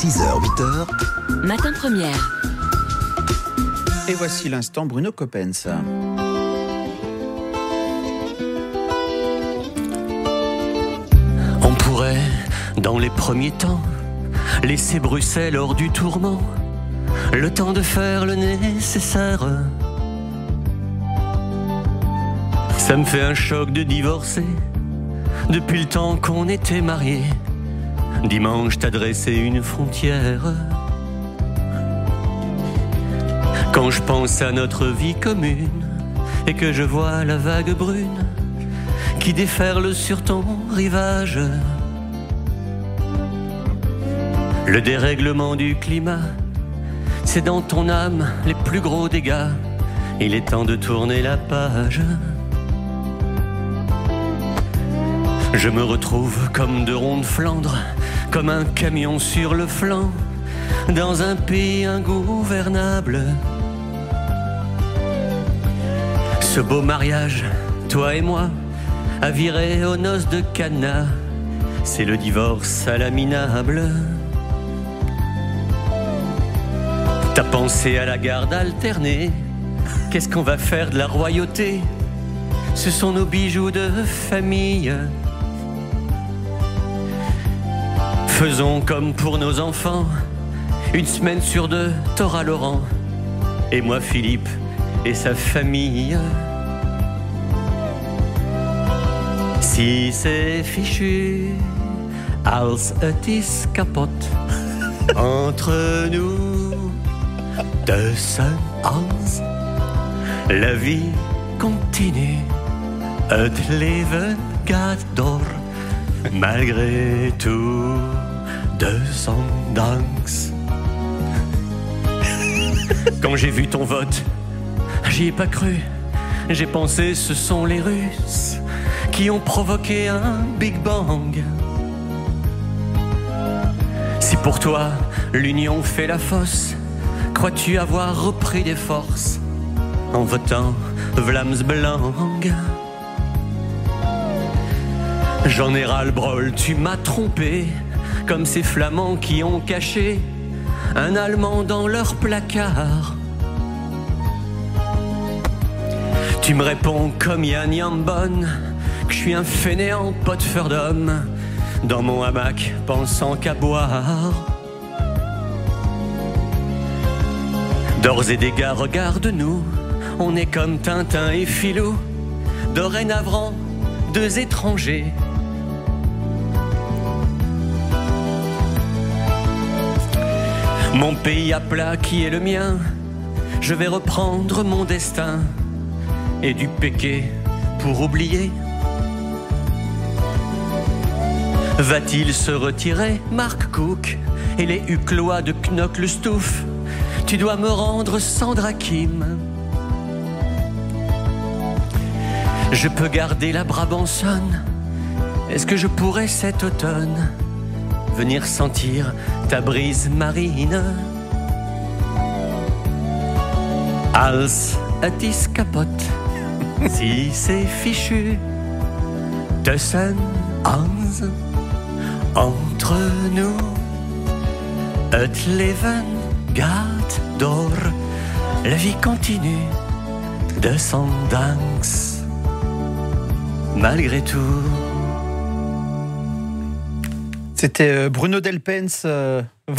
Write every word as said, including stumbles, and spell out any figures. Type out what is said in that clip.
six heures, huit heures. Matin Première. Et voici l'instant Bruno Coppens. On pourrait, dans les premiers temps, laisser Bruxelles hors du tourment, le temps de faire le nécessaire. Ça me fait un choc de divorcer, depuis le temps qu'on était mariés. Dimanche t'as dressé une frontière. Quand je pense à notre vie commune et que je vois la vague brune qui déferle sur ton rivage, le dérèglement du climat, c'est dans ton âme les plus gros dégâts. Il est temps de tourner la page. Je me retrouve comme de ronde Flandre, comme un camion sur le flanc, dans un pays ingouvernable. Ce beau mariage, toi et moi, a viré aux noces de Cana. C'est le divorce à l'aminable. T'as pensé à la garde alternée. Qu'est-ce qu'on va faire de la royauté? Ce sont nos bijoux de famille. Faisons comme pour nos enfants, une semaine sur deux, t'auras Laurent, et moi Philippe et sa famille. Si c'est fichu, als het is kapot, entre nous, tussen ons, la vie continue, het leven gaat door, malgré tout, descendance. Quand j'ai vu ton vote, j'y ai pas cru. J'ai pensé ce sont les Russes qui ont provoqué un Big Bang. Si pour toi l'union fait la fosse, crois-tu avoir repris des forces en votant Vlaams Belang? J'en ai ras le brol, tu m'as trompé, comme ces Flamands qui ont caché un Allemand dans leur placard. Tu me réponds comme Yann Yambon que je suis un fainéant pot-feur d'homme dans mon hamac pensant qu'à boire. D'ores et dégâts, regarde-nous, on est comme Tintin et Filou, dorénavant deux étrangers. Mon pays à plat qui est le mien, je vais reprendre mon destin et du péqué pour oublier. Va-t-il se retirer, Mark Cook, et les Huclois de Knock-le-Stouff? Tu dois me rendre Sandra Kim. Je peux garder la Brabançonne. Est-ce que je pourrais cet automne venir sentir ta brise marine? Als het is kapot, si c'est fichu, tussen ons, entre nous, het leven gaat door, la vie continue, descendance, malgré tout. C'était Bruno Delpens. Euh